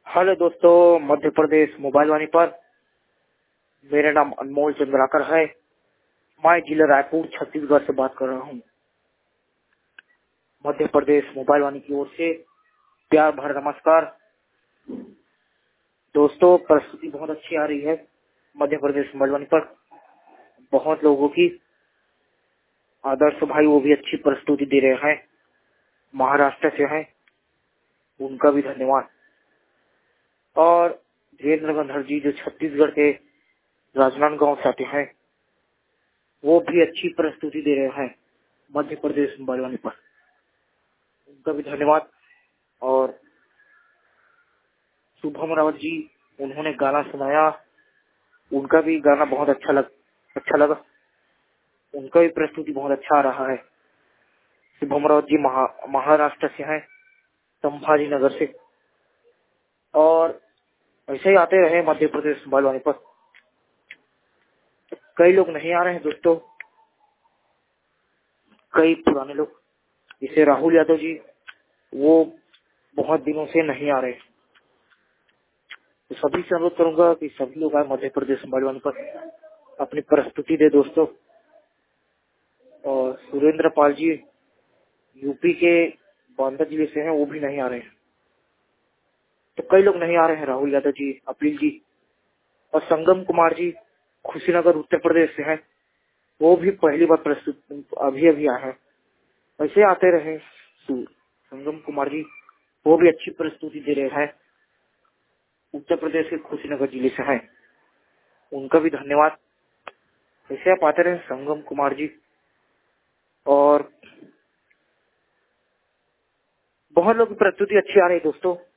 Hello दोस्तों, Madhya Pradesh mobile वाणी पर मेरा नाम अनमोल चंद्राकर है। मैं जिला रायपुर छत्तीसगढ़ से बात कर रहा हूँ। मध्य प्रदेश मोबाइल वाणी की ओर से प्यार भरा नमस्कार। दोस्तों, प्रस्तुति बहुत अच्छी आ रही है मध्य प्रदेश मोबाइल वाणी पर। बहुत लोगों की आदर्श भाई वो भी अच्छी प्रस्तुति दे रहे हैं, महाराष्ट्र से हैं, उनका भी धन्यवाद। और धीरेन्द्र गंधर जी जो छत्तीसगढ़ के राजनांदगांव से आते हैं, वो भी अच्छी प्रस्तुति दे रहे हैं मध्य प्रदेश मोबाइल वाणी पर, उनका भी धन्यवाद। और शुभम रावत जी, उन्होंने गाना सुनाया, उनका भी गाना बहुत अच्छा लगा। उनका भी प्रस्तुति बहुत अच्छा आ रहा है। शुभम रावत जी महाराष्ट्र से हैं, संभाजी नगर से। और ऐसे ही आते रहे मध्य प्रदेश मोबाइल वाणी पर। कई लोग नहीं आ रहे हैं दोस्तों, कई पुराने लोग, जैसे राहुल यादव जी, वो बहुत दिनों से नहीं आ रहे। तो सभी से अनुरोध करूंगा कि सभी लोग आए मध्य प्रदेश मोबाइल वाणी पर, अपनी प्रस्तुति दे दोस्तों। और सुरेंद्र पाल जी यूपी के बांदा जिले से हैं, वो भी नहीं आ रहे हैं। तो कई लोग नहीं आ रहे हैं, राहुल यादव जी, अपील जी। और संगम कुमार जी खुशीनगर उत्तर प्रदेश से हैं, वो भी पहली बार प्रस्तुत अभी आए हैं। ऐसे आते रहे संगम कुमार जी, वो भी अच्छी प्रस्तुति दे रहे हैं, उत्तर प्रदेश के खुशीनगर जिले से हैं, उनका भी धन्यवाद। ऐसे आप आते रहे संगम कुमार जी। और बहुत लोग की प्रस्तुति अच्छी आ रही है दोस्तों।